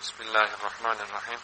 Bismillah ar-Rahman ar-Rahim.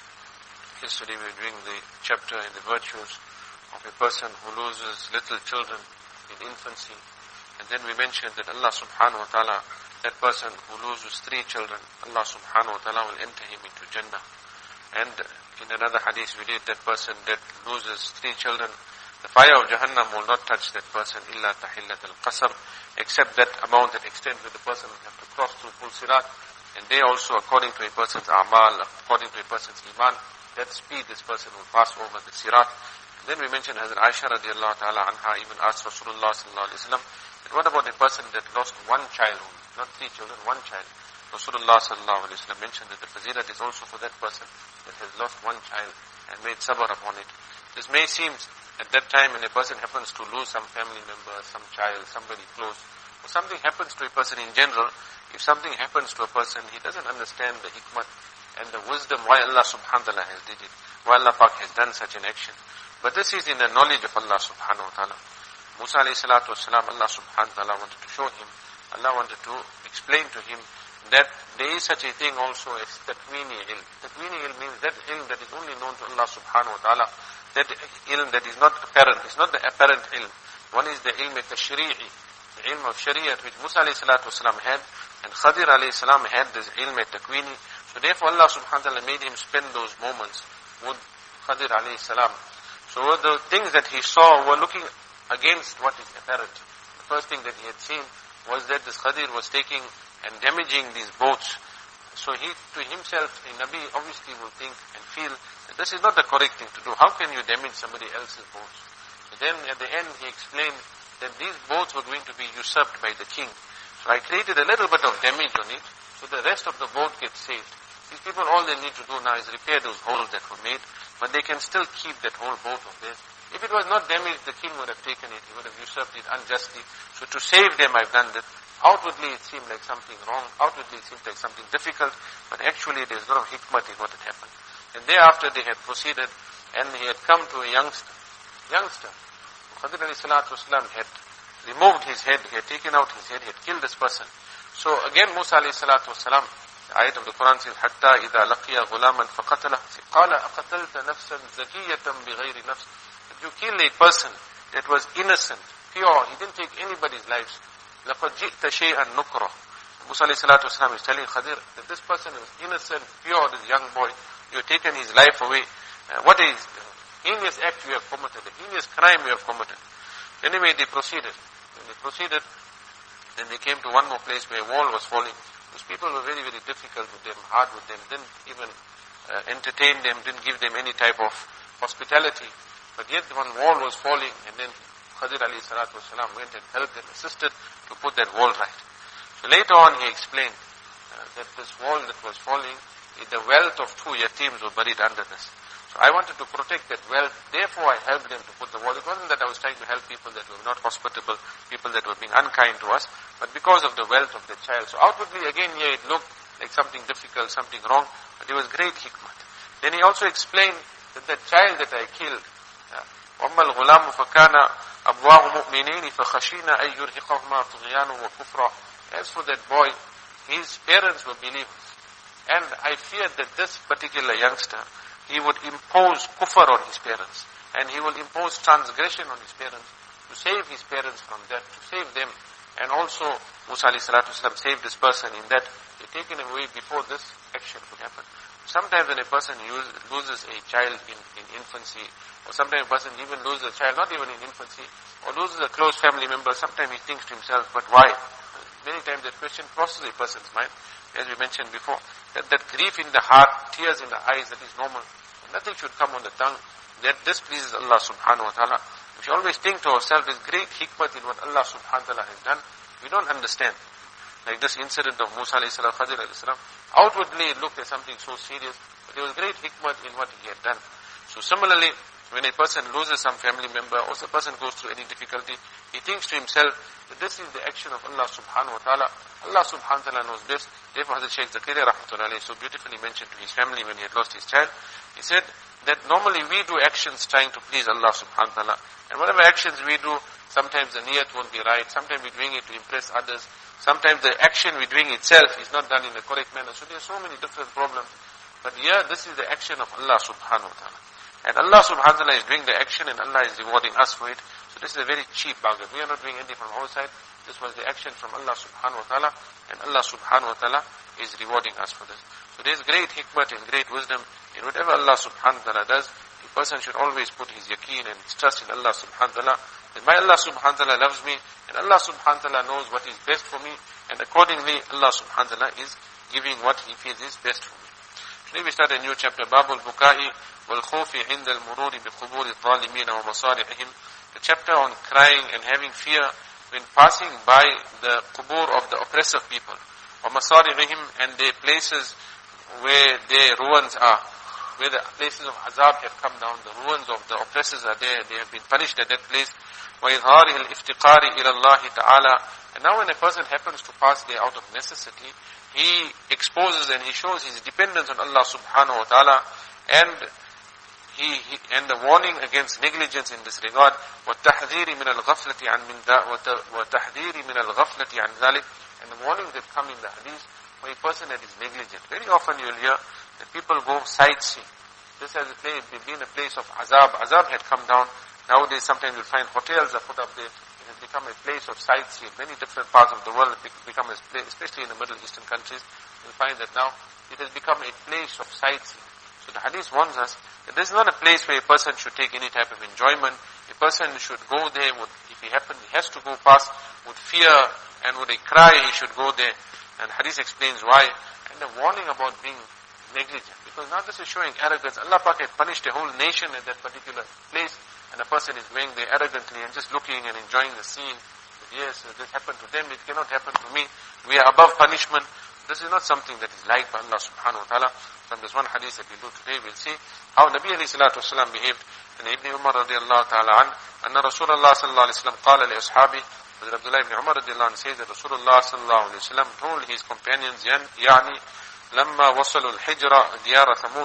Yesterday we were doing the chapter in the virtues of a person who loses little children in infancy. And then we mentioned that Allah subhanahu wa ta'ala, that person who loses 3 children, Allah subhanahu wa ta'ala will enter him into Jannah. And in another hadith we did that person that loses 3 children, the fire of Jahannam will not touch that person illa tahillat al-qasam, except that amount that extends where the person will have to cross through Pul Sirat. And they also, according to a person's a'mal, according to a person's iman, that speed this person will pass over the sirat. And then we mentioned Hazrat Aisha radiallahu ta'ala anha even asked Rasulullah sallallahu alayhi wa sallam, that what about a person that lost 1 child only, not 3 children, 1 child? Rasulullah sallallahu alayhi wa sallam mentioned that the fazilat is also for that person that has lost 1 child and made sabr upon it. This may seem at that time when a person happens to lose some family member, some child, somebody close, or something happens to a person in general. If something happens to a person, he doesn't understand the hikmah and the wisdom why Allah subhanahu wa ta'ala has did it, why Allah Pak has done such an action. But this is in the knowledge of Allah subhanahu wa ta'ala. Musa alayhi salatu wasalam, Allah subhanahu wa ta'ala wanted to show him, Allah wanted to explain to him that there is such a thing also as takwini ilm. Takwini ilm means that ilm that is only known to Allah subhanahu wa ta'ala, that ilm that is not apparent, it's not the apparent ilm. One is the ilm tashri'i, the ilm of shariat which Musa alayhi salatu wasalam had, and Khadir alayhi salam had this ilm takwini. So therefore Allah subhanahu wa ta'ala made him spend those moments with Khadir alayhi salam. So the things that he saw were looking against what is apparent. The first thing that he had seen was that this Khadir was taking and damaging these boats. So he, to himself, a Nabi obviously will think and feel that this is not the correct thing to do. How can you damage somebody else's boats? So then at the end he explained that these boats were going to be usurped by the king. So I created a little bit of damage on it, so the rest of the boat gets saved. These people, all they need to do now is repair those holes that were made, but they can still keep that whole boat of theirs. If it was not damaged, the king would have taken it, he would have usurped it unjustly. So to save them, I've done that. Outwardly it seemed like something wrong, outwardly it seemed like something difficult, but actually there's a lot of hikmah in what had happened. And thereafter they had proceeded, and he had come to a youngster. Khadir alayhi salatu wasalam had removed his head, he had taken out his head, he had killed this person. So again Musa alayhi salatu wasalam, the ayat of the Quran says, حَتَّى إِذَا لَقِيَ غُلَامًا فَقَتَلَهُ قَالَ أَقَتَلْتَ نَفْسًا زَكِيَّةً بِغَيْرِ نَفْسٍ. If you kill a person that was innocent, pure, he didn't take anybody's lives, لَقَدْ جِئْتَ شَيْئًا نُكْرَةً. Musa alayhi salatu wasalam is telling Khadir that this person is innocent, pure, this young boy, you have taken his life away. What is heinous act you have committed, a heinous crime you have committed. Anyway, they proceeded. When they proceeded, then they came to one more place where a wall was falling. Those people were very, very difficult with them, hard with them, didn't even entertain them, didn't give them any type of hospitality. But yet one wall was falling, and then Khadir alayhi salatu wasalam went and helped them, assisted to put that wall right. So later on he explained that this wall that was falling, the wealth of 2 yatims were buried under this. So I wanted to protect that wealth, therefore I helped them to put the wall. It wasn't that I was trying to help people that were not hospitable, people that were being unkind to us, but because of the wealth of the child. So outwardly again here it looked like something difficult, something wrong, but it was great hikmah. Then he also explained that the child that I killed, وَأَمَّا الْغُلَامُ فَكَانَ أَبْوَاهُ مُؤْمِنِينِ فَخَشِينَ أَن يُرْهِقَهُمَا طُغْيَانٌ وَكُفْرًا. As for that boy, his parents were believers. And I feared that this particular youngster, he would impose kufr on his parents, and he will impose transgression on his parents to save his parents from that, to save them. And also Musa alayhi salatu wasalam saved this person in that he had taken him away before this action could happen. Sometimes when a person loses a child in infancy, or sometimes a person even loses a child not even in infancy, or loses a close family member, sometimes he thinks to himself, but why? Many times that question crosses a person's mind, as we mentioned before, that grief in the heart, tears in the eyes, that is normal. Nothing should come on the tongue, that this pleases Allah subhanahu wa ta'ala. We should always think to ourselves, there's great hikmah in what Allah subhanahu wa ta'ala has done. We don't understand. Like this incident of Musa alayhi salam, Khadir alayhi salam, outwardly it looked like something so serious, but there was great hikmah in what he had done. So similarly, when a person loses some family member, or a person goes through any difficulty, he thinks to himself that this is the action of Allah subhanahu wa ta'ala. Allah subhanahu wa ta'ala knows best. Therefore Hazrat Shaykh Zakaria rahmatullahi so beautifully mentioned to his family when he had lost his child, he said that normally we do actions trying to please Allah subhanahu wa ta'ala. And whatever actions we do, sometimes the niyat won't be right, sometimes we're doing it to impress others, Sometimes the action we're doing itself is not done in the correct manner. So there are so many different problems. But here, this is the action of Allah subhanahu wa ta'ala. And Allah subhanahu wa ta'ala is doing the action and Allah is rewarding us for it. So this is a very cheap bargain. We are not doing anything from our side. This was the action from Allah subhanahu wa ta'ala. And Allah subhanahu wa ta'ala is rewarding us for this. So there is great hikmah and great wisdom in whatever Allah subhanahu wa ta'ala does. A person should always put his yaqeen and his trust in Allah subhanahu wa ta'ala. That my Allah subhanahu wa ta'ala loves me. And Allah subhanahu wa ta'ala knows what is best for me. And accordingly, Allah subhanahu wa ta'ala is giving what He feels is best for me. Today we start a new chapter, Babul Bukai wal Khawfi inda al-mururi bi qubur al-zalimin wa masarihim. The chapter on crying and having fear when passing by the qubur of the oppressive people. Wa masarihim, and their places where their ruins are. Where the places of azab have come down, the ruins of the oppressors are there, they have been punished at that place. وَإِظْهَارِهِ الْإِفْتِقَارِ إِلَى اللَّهِ تَعَالَى. And now when a person happens to pass there out of necessity, he exposes and he shows his dependence on Allah subhanahu wa ta'ala, and and the warning against negligence in this regard. وَالتَّحْذِيرِ مِنَ الْغَفْلَةِ عَنْ وَالتَّحْذِيرِ مِنَ الْغَفْلَةِ عَنْ ذَلِكَ. And the warnings that come in the hadith for a person that is negligent. Very often you will hear that people go sightseeing. This has been a place of azab. Azab had come down. Nowadays sometimes you'll find hotels are put up there. It has become a place of sightseeing. Many different parts of the world have become a place, especially in the Middle Eastern countries. You'll find that now it has become a place of sightseeing. So the hadith warns us that this is not a place where a person should take any type of enjoyment. A person should go there, if he has to go past, with fear and with a cry, he should go there. And hadith explains why. And the warning about being negligent. Because now this is showing arrogance. Allah Pak had punished a whole nation at that particular place, and a person is going there arrogantly and just looking and enjoying the scene. But yes, this happened to them, it cannot happen to me. We are above punishment. This is not something that is liked by Allah subhanahu wa ta'ala. From this one hadith that we do today, we'll see how Nabi alayhi salatu wasalam behaved. And Ibn Umar radiallahu ta'ala an, anna Rasulullah sallallahu alayhi wa sallam qala li ashabi, Abdullah ibn Umar radiallahu anhu says that Rasulullah sallallahu alayhi wa sallam told his companions, yani, لما وصلوا الحجر ديار ثمود.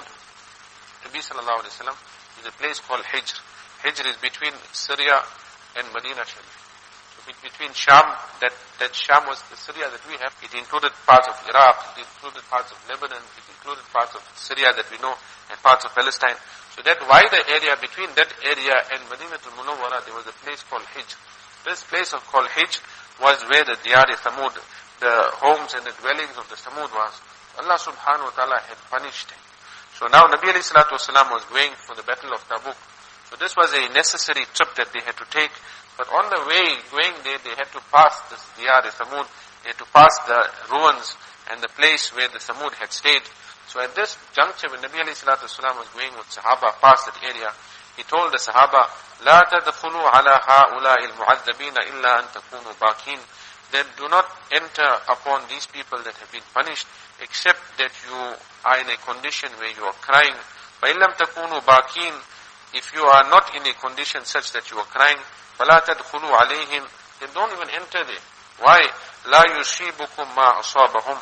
Nabi sallallahu alayhi wa sallam is a place called Hijr. Hijr is between Syria and Medina Sharif. So between Sham, that Sham was the Syria that we have. It included parts of Iraq, it included parts of Lebanon, it included parts of Syria that we know, and parts of Palestine. So that wider area, between that area and Madinatul Munawwara, there was a place called Hijr. This place called Hijr was where the Diyar Thamud, the homes and the dwellings of the Thamud was. Allah subhanahu wa ta'ala had punished him. So now Nabi alayhi salatu wasalam was going for the battle of Tabuk. So this was a necessary trip that they had to take. But on the way going there, they had to pass this Diyar Thamud. They had to pass the ruins and the place where the Thamud had stayed. So at this juncture, when Nabi alayhi salatu wasalam was going with Sahaba past that area, he told the Sahaba, لا تدخلوا على هؤلاء المعذبين إلا أن تكونوا باكين. Then do not enter upon these people that have been punished, except that you are in a condition where you are crying. فَإِن لَمْ تَكُونُوا بَاكِينَ. If you are not in a condition such that you are crying, فَلَا تَدْخُلُوا عَلَيْهِمْ. Then don't even enter there. Why? لَا يُصِيبُكُمْ مَا أَصَابَهُمْ.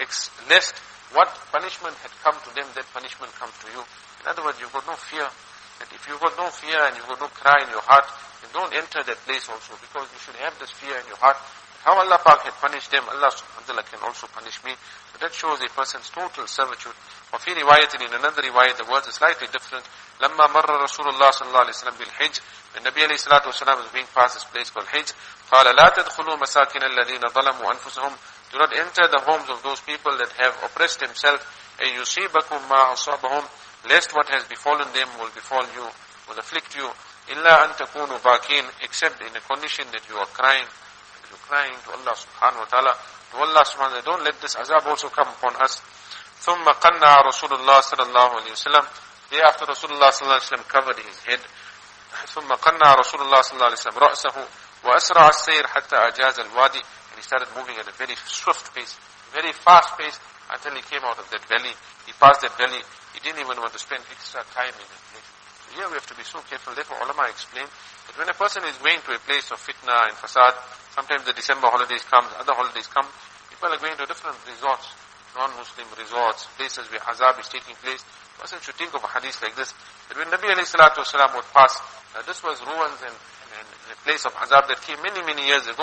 Lest what punishment had come to them, that punishment come to you. In other words, you've got no fear. That if you've got no fear and you've got no cry in your heart, then don't enter that place also, because you should have this fear in your heart. How Allah Pak had punished them, Allah subhanahu wa ta'ala can also punish me. But that shows a person's total servitude. وفي رواية, in another riwayat, the words are slightly different. لما مر رسول الله صلى الله عليه وسلم بالحج. When Nabi alayhi salatu wasalam was being past this place called Hijr, قال لا تدخلوا مساكن الذين ظلموا أنفسهم. Do not enter the homes of those people that have oppressed themselves. أن يصيبكم ما أصابهم. Lest what has befallen them will befall you, will afflict you. إلا أن تكونوا باكين. Except in a condition that you are crying. Crying to Allah subhanahu wa ta'ala, to Allah subhanahu wa ta'ala, don't let this azab also come upon us. ثُمَّ قَنَّعَ رَسُولُ اللَّهِ صَلَى اللَّهُ عَلَيْهِ وسلم. Thereafter Rasulullah sallallahu alayhi wa sallam covered his head. ثُمَّ قَنَّعَ رَسُولُ اللَّهِ صلى الله عليه وسلم رَأْسَهُ وَأَسْرَعَ السَّيْرِ حَتَّى أَجَازَ الْوَادِ. And he started moving at a very swift pace, very fast pace, until he came out of that valley. He passed that valley. He didn't even want to spend extra time in that place. So here we have to be so careful. Therefore ulama explain that when a person is going to a place of fitna and fasad, sometimes the December holidays come, other holidays come, people are going to different resorts, non-Muslim resorts, places where azab is taking place. A person should think of a hadith like this, that when Nabi alayhi salatu wasalam would pass, this was ruins and a place of azab that came many, many years ago.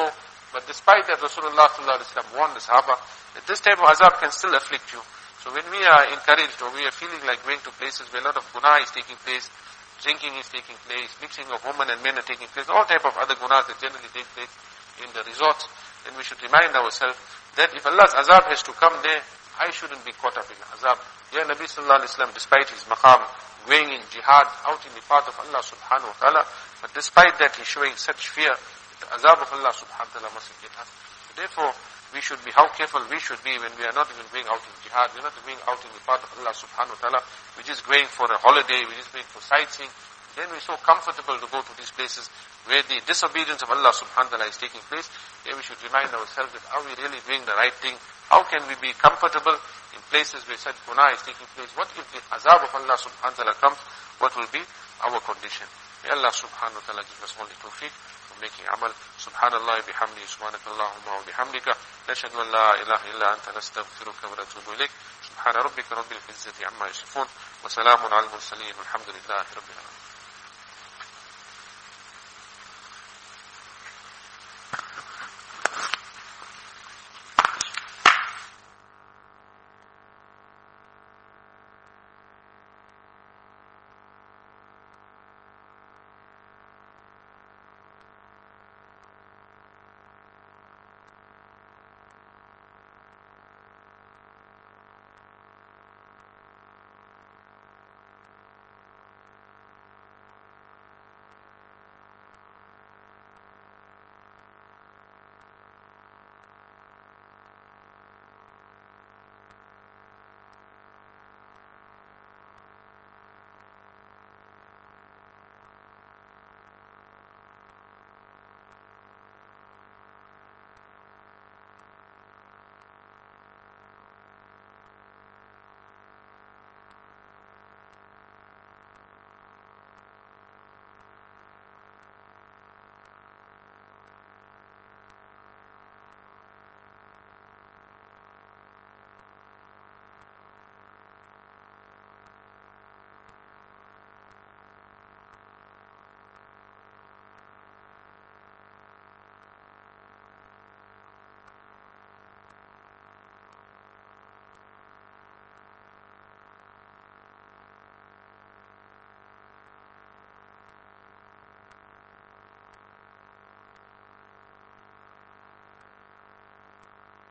But despite that, Rasulullah sallallahu alaihi wasallam warned the Sahaba that this type of azab can still afflict you. So when we are encouraged or we are feeling like going to places where a lot of guna is taking place, drinking is taking place, mixing of women and men are taking place, all type of other gunas that generally take place in the resorts, then we should remind ourselves that if Allah's azab has to come there, I shouldn't be caught up in azab. Yeah, Nabi sallallahu alaihi wasallam, despite his maqam, going in jihad, out in the path of Allah subhanahu wa ta'ala, but despite that he's showing such fear, the azab of Allah subhanahu wa ta'ala mustn't get us. So therefore, we should be how careful we should be when we are not even going out in jihad, we're not going out in the path of Allah subhanahu wa ta'ala, we're just going for a holiday, we're just going for sightseeing. Then we're so comfortable to go to these places where the disobedience of Allah subhanahu wa ta'ala is taking place. Then we should remind ourselves that are we really doing the right thing? How can we be comfortable in places where such guna is taking place? What if the azab of Allah subhanahu wa ta'ala comes? What will be our condition? May Allah subhanahu wa ta'ala give us all the tawfiq of making amal. Subhanallah bihamdi, subhanakallahumma wa bihamdika, nashhadu an la ilaha illa anta nastaghfiruka wa natubu ilayk. Subhana rabbika rabbil izzati amma yasifun, wa salamun al mursaleen, walhamdulillahi rabbil alamin.